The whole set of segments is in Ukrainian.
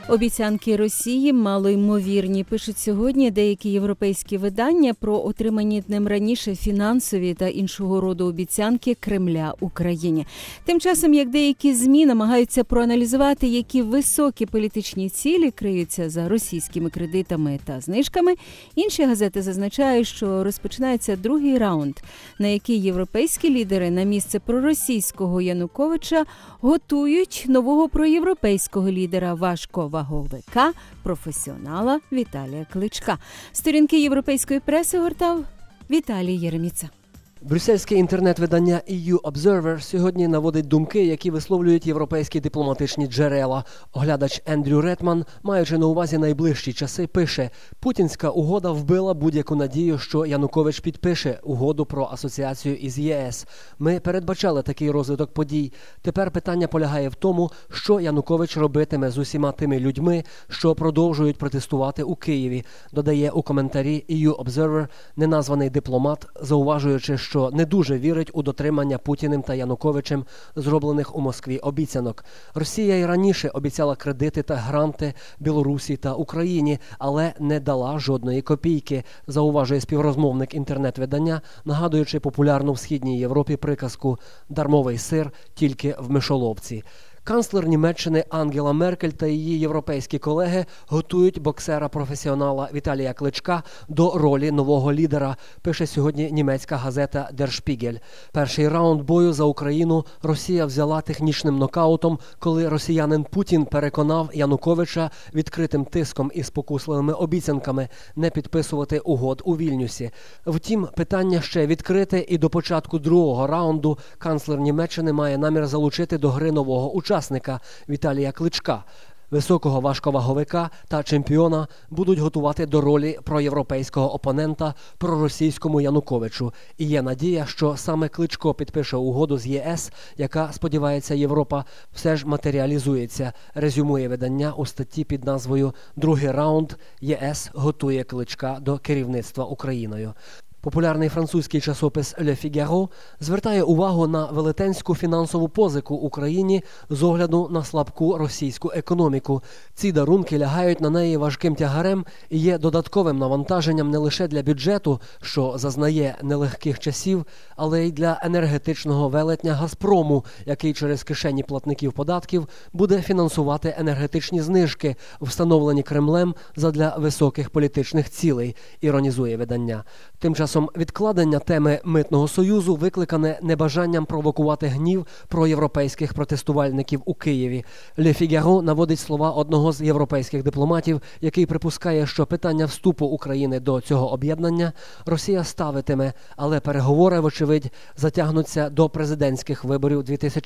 Обіцянки Росії малоймовірні, пишуть сьогодні деякі європейські видання про отримані днем раніше фінансові та іншого роду обіцянки Кремля Україні. Тим часом, як деякі ЗМІ намагаються проаналізувати, які високі політичні цілі криються за російськими кредитами та знижками, інші газети зазначають, що розпочинається другий раунд, на який європейські лідери на місце проросійського Януковича готують нового проєвропейського лідера важковаговика, професіонала Віталія Кличка. Сторінки європейської преси гортав Віталій Єреміца. Брюссельське інтернет-видання EU Observer сьогодні наводить думки, які висловлюють європейські дипломатичні джерела. Оглядач Ендрю Ретман, маючи на увазі найближчі часи, пише: «Путінська угода вбила будь-яку надію, що Янукович підпише угоду про асоціацію із ЄС. Ми передбачали такий розвиток подій. Тепер питання полягає в тому, що Янукович робитиме з усіма тими людьми, що продовжують протестувати у Києві», додає у коментарі EU Observer неназваний дипломат, зауважуючи, що не дуже вірить у дотримання Путіним та Януковичем зроблених у Москві обіцянок. Росія й раніше обіцяла кредити та гранти Білорусі та Україні, але не дала жодної копійки, зауважує співрозмовник інтернет-видання, нагадуючи популярну в Східній Європі приказку «дармовий сир тільки в мишоловці». Канцлер Німеччини Ангела Меркель та її європейські колеги готують боксера-професіонала Віталія Кличка до ролі нового лідера, пише сьогодні німецька газета Der Spiegel. Перший раунд бою за Україну Росія взяла технічним нокаутом, коли росіянин Путін переконав Януковича відкритим тиском і спокусливими обіцянками не підписувати угод у Вільнюсі. Втім, питання ще відкрите, і до початку другого раунду канцлер Німеччини має намір залучити до гри нового учасника Віталія Кличка. Високого важковаговика та чемпіона будуть готувати до ролі проєвропейського опонента проросійському Януковичу. І є надія, що саме Кличко підпише угоду з ЄС, яка, сподівається Європа, все ж матеріалізується, резюмує видання у статті під назвою «Другий раунд. ЄС готує Кличка до керівництва Україною». Популярний французький часопис Le Figaro звертає увагу на велетенську фінансову позику Україні з огляду на слабку російську економіку. Ці дарунки лягають на неї важким тягарем і є додатковим навантаженням не лише для бюджету, що зазнає нелегких часів, але й для енергетичного велетня «Газпрому», який через кишені платників податків буде фінансувати енергетичні знижки, встановлені Кремлем задля високих політичних цілей, іронізує видання. Тим часом відкладення теми Митного союзу викликане небажанням провокувати гнів проєвропейських протестувальників у Києві. Le Figaro наводить слова одного з європейських дипломатів, який припускає, що питання вступу України до цього об'єднання Росія ставитиме, але переговори, вочевидь, затягнуться до президентських виборів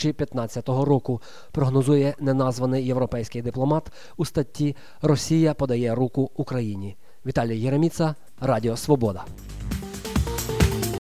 2015 року, прогнозує неназваний європейський дипломат у статті «Росія подає руку Україні». Віталій Єреміца, Радіо Свобода.